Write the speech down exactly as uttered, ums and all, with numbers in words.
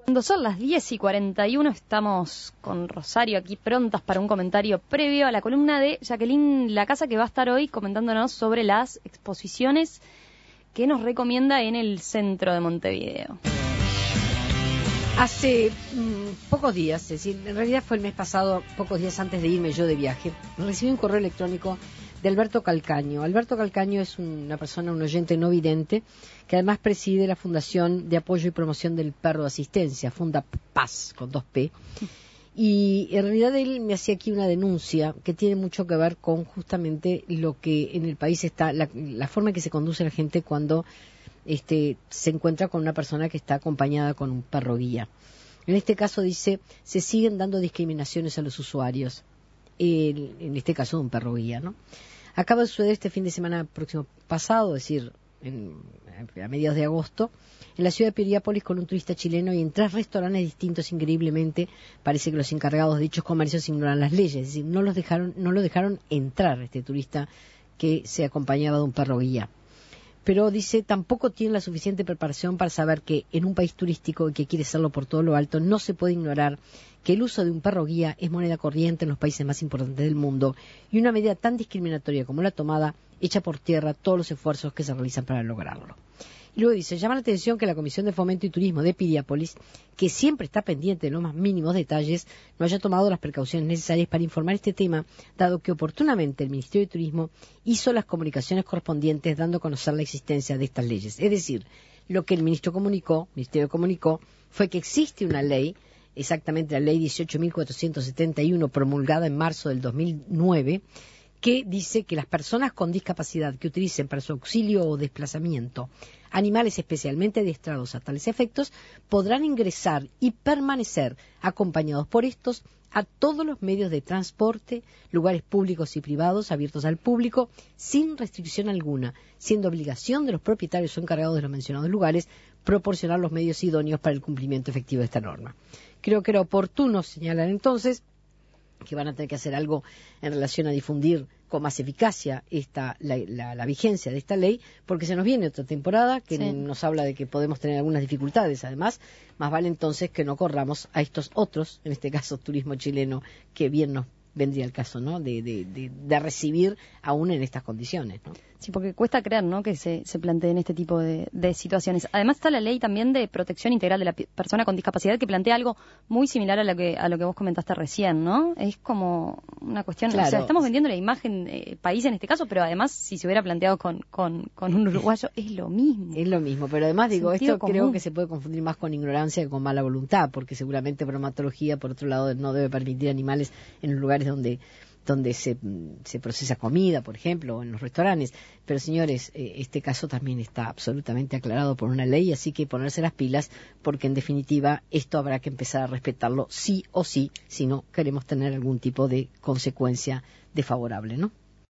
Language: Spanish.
Cuando son las diez y cuarenta y uno estamos con Rosario aquí prontas para un comentario previo a la columna de Jacqueline Lacasa, que va a estar hoy comentándonos sobre las exposiciones que nos recomienda en el centro de Montevideo. Hace mmm, pocos días, es decir, en realidad fue el mes pasado, pocos días antes de irme yo de viaje, recibí un correo electrónico de Alberto Calcaño. Alberto Calcaño es una persona, un oyente no vidente, que además preside la Fundación de Apoyo y Promoción del Perro de Asistencia, Funda Paz, con dos P. Y en realidad él me hacía aquí una denuncia que tiene mucho que ver con justamente lo que en el país está, la, la forma en que se conduce la gente cuando este, se encuentra con una persona que está acompañada con un perro guía. En este caso dice, se siguen dando discriminaciones a los usuarios, el, en este caso de un perro guía, ¿no? Acaba de suceder este fin de semana próximo pasado, es decir, en, a mediados de agosto, en la ciudad de Piriápolis con un turista chileno y en tres restaurantes distintos. Increíblemente parece que los encargados de dichos comercios ignoran las leyes, es decir, no los dejaron, no lo dejaron entrar este turista que se acompañaba de un perro guía. Pero dice, tampoco tiene la suficiente preparación para saber que en un país turístico y que quiere hacerlo por todo lo alto, no se puede ignorar que el uso de un perro guía es moneda corriente en los países más importantes del mundo y una medida tan discriminatoria como la tomada echa por tierra todos los esfuerzos que se realizan para lograrlo. Y luego dice, llama la atención que la Comisión de Fomento y Turismo de Piriápolis, que siempre está pendiente de los más mínimos detalles, no haya tomado las precauciones necesarias para informar este tema, dado que oportunamente el Ministerio de Turismo hizo las comunicaciones correspondientes dando a conocer la existencia de estas leyes. Es decir, lo que el ministro comunicó, el Ministerio comunicó, fue que existe una ley, exactamente la ley dieciocho mil cuatrocientos setenta y uno, promulgada en marzo del dos mil nueve, que dice que las personas con discapacidad que utilicen para su auxilio o desplazamiento animales especialmente adiestrados a tales efectos podrán ingresar y permanecer acompañados por estos a todos los medios de transporte, lugares públicos y privados abiertos al público, sin restricción alguna, siendo obligación de los propietarios o encargados de los mencionados lugares proporcionar los medios idóneos para el cumplimiento efectivo de esta norma. Creo que era oportuno señalar entonces que van a tener que hacer algo en relación a difundir con más eficacia esta la, la, la vigencia de esta ley, porque se nos viene otra temporada que sí. Nos habla de que podemos tener algunas dificultades. Además, más vale entonces que no corramos a estos otros, en este caso turismo chileno, que bien nos vendría el caso, ¿no? De, de, de, de recibir aún en estas condiciones, ¿no? Sí, porque cuesta creer, ¿no?, que se, se planteen este tipo de, de situaciones. Además está la ley también de protección integral de la persona con discapacidad, que plantea algo muy similar a lo que a lo que vos comentaste recién, ¿no? Es como una cuestión, claro. O sea, estamos vendiendo la imagen eh, país en este caso, pero además si se hubiera planteado con, con, con un uruguayo es lo mismo. Es lo mismo, pero además digo, Sentido esto común. Creo que se puede confundir más con ignorancia que con mala voluntad, porque seguramente bromatología, por otro lado, no debe permitir animales en los lugares donde donde se, se procesa comida, por ejemplo, o en los restaurantes. Pero, señores, eh, este caso también está absolutamente aclarado por una ley, así que ponerse las pilas, porque en definitiva esto habrá que empezar a respetarlo sí o sí, si no queremos tener algún tipo de consecuencia desfavorable, ¿no?